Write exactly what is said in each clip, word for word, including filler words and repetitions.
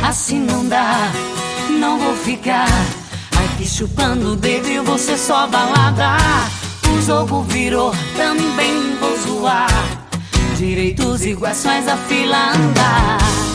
assim não dá, não vou ficar aqui chupando o dedo e você só balada. O jogo virou, também vou zoar. Direitos iguais faz a fila andar.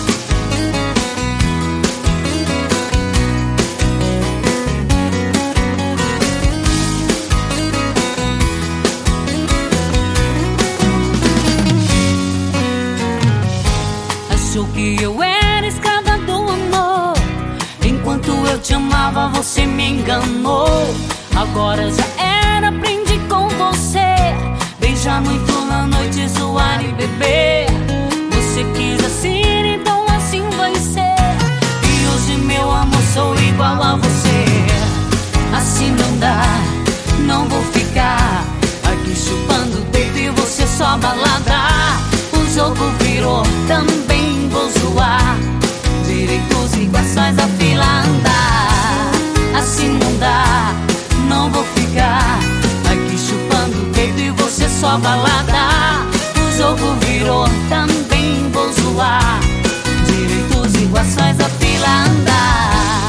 Achou que eu era escrava do amor. Enquanto eu te amava, você me enganou. Agora já era, aprendi com você. Beijar muito na noite, zoar e beber. Você quis assim, então assim vai ser. E hoje meu amor, sou igual a você. Assim não dá, não vou ficar aqui chupando o dedo e você só balada. O jogo virou, também vou zoar. Direitos iguais faz a fila andar. Assim não dá, não vou ficar aqui chupando o dedo e você só balada. O jogo virou, também vou zoar. Direitos iguais faz a fila andar.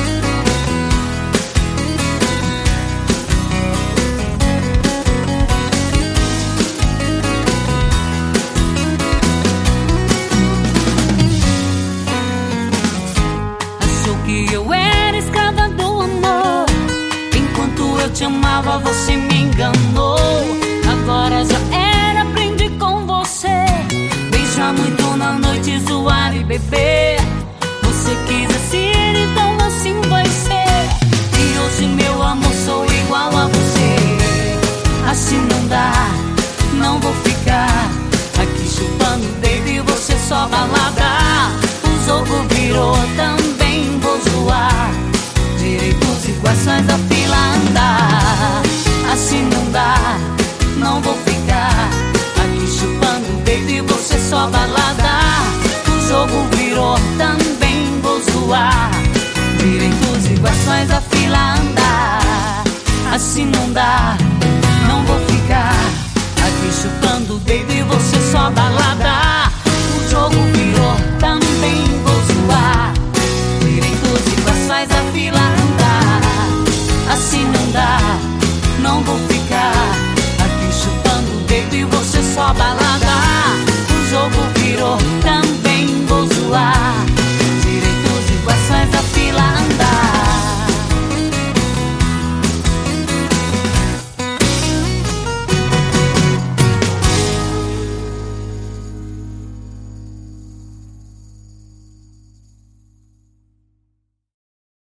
Achou que eu era escrava do amor. Enquanto eu te amava, você me enganou. Agora já era, aprendi com você. Beijar muito na noite, zoar e beber. Você quis assim, então assim vai ser. E hoje meu amor, sou igual a você. Assim não dá, não vou ficar aqui chupando o dedo e você só balada. O jogo virou, também vou zoar. Direitos iguais faz a fila andar. Assim não dá, não vou ficar aqui chupando o dedo e você só balada. O jogo virou, também vou zoar. Direitos iguais faz a fila andar. Assim não dá, não vou ficar aqui chupando o dedo e você só balada. O jogo